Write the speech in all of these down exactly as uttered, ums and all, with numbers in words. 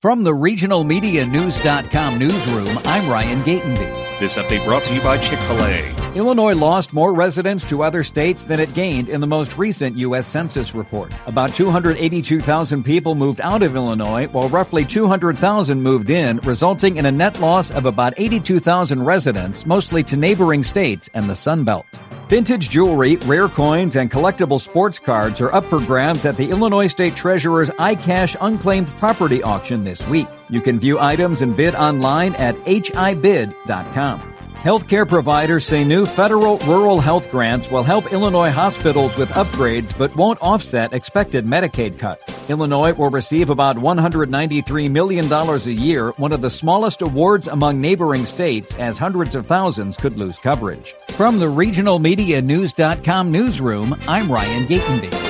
From the regional media news dot com newsroom, I'm Ryan Gatenby. This update brought to you by Chick-fil-A. Illinois lost more residents to other states than it gained in the most recent U S Census report. About two hundred eighty-two thousand people moved out of Illinois, while roughly two hundred thousand moved in, resulting in a net loss of about eighty-two thousand residents, mostly to neighboring states and the Sun Belt. Vintage jewelry, rare coins, and collectible sports cards are up for grabs at the Illinois State Treasurer's iCash Unclaimed Property Auction this week. You can view items and bid online at H I bid dot com. Healthcare providers say new federal rural health grants will help Illinois hospitals with upgrades but won't offset expected Medicaid cuts. Illinois will receive about one hundred ninety-three million dollars a year, one of the smallest awards among neighboring states, as hundreds of thousands could lose coverage. From the regional media news dot com newsroom, I'm Ryan Gatenby.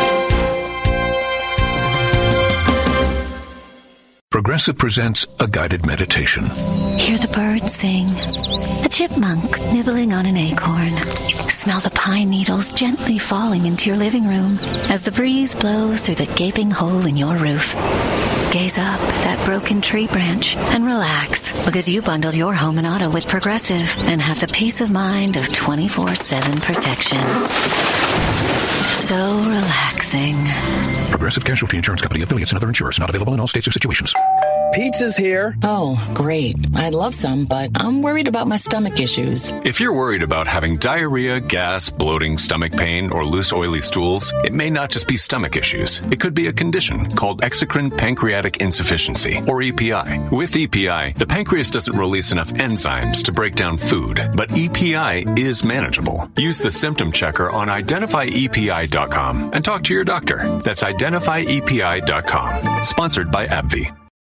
Progressive presents a guided meditation. Hear the birds sing, a chipmunk nibbling on an acorn. Smell the pine needles gently falling into your living room as the breeze blows through the gaping hole in your roof. Gaze up at that broken tree branch and relax, because you bundled your home and auto with Progressive and have the peace of mind of twenty-four seven protection. So relaxing. Progressive Casualty Insurance Company, affiliates, and other insurers. Not available in all states or situations. Pizza's here. Oh, great. I'd love some, but I'm worried about my stomach issues. If you're worried about having diarrhea, gas, bloating, stomach pain, or loose, oily stools, it may not just be stomach issues. It could be a condition called exocrine pancreatic insufficiency, or E P I. With E P I, the pancreas doesn't release enough enzymes to break down food, but E P I is manageable. Use the symptom checker on identify E P I dot com and talk to your doctor. That's identify E P I dot com. Sponsored by AbbVie.